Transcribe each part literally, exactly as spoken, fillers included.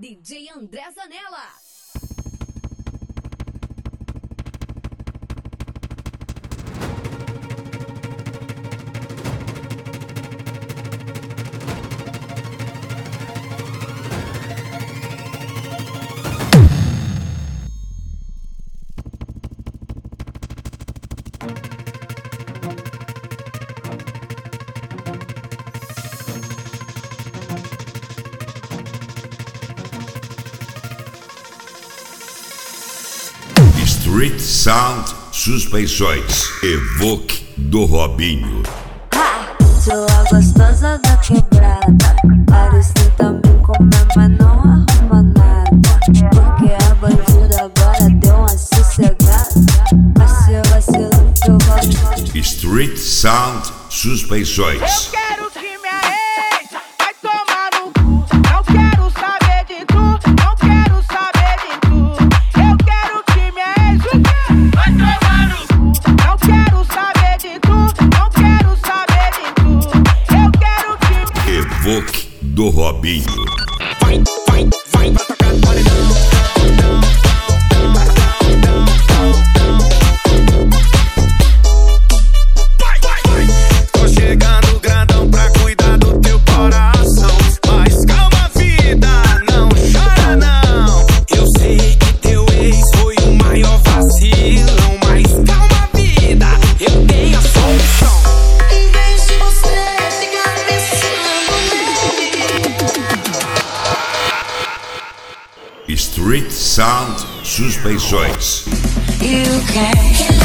D J André Zanella. Street Sound Suspensões. Evoque do Robinho. Ha! Sou a gostosa da quebrada. Parece também comer, mas não arruma nada. Porque a bandida agora deu uma sossegada. Vacila, vacila, que eu vou. Street Sound Suspensões. Eu quero que minha ex vai tomar no cu. Não quero saber de tu, não quero saber de tu. Eu quero que minha ex vai tomar no cu. Não quero saber de tu, não quero saber de tu. Eu quero que Evoque do Robinho. Vai, vai, vai pra tocar paredão. Vai, vai, vai. Tô chegando grandão pra cuidar do teu coração. Mas calma, vida, não chora não. Eu sei que teu ex foi o maior vacilão. Mas calma, vida, eu tenho a solução. Em vez de você ficar pensando nele. Street Sound Suspensões. You can.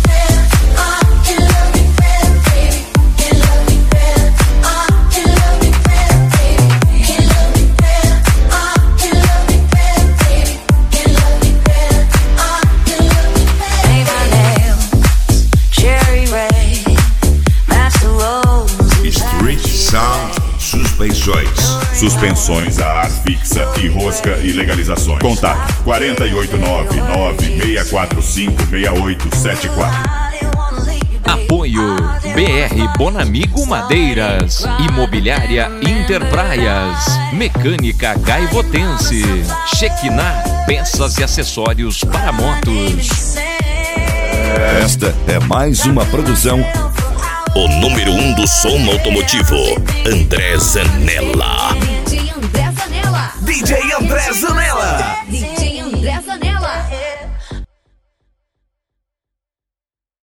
Street Sound Suspensões. Suspensões a ar fixa e rosca e legalizações. Contato quatro oito nove nove seis quatro cinco seis oito sete quatro. Apoio B R Bonamigo Madeiras, Imobiliária Interpraias, Mecânica Gaivotense, Shekinah Peças e Acessórios para Motos. Esta é mais uma produção. O número um do som automotivo, André Zanella. D J André Zanella. D J André Zanella. D J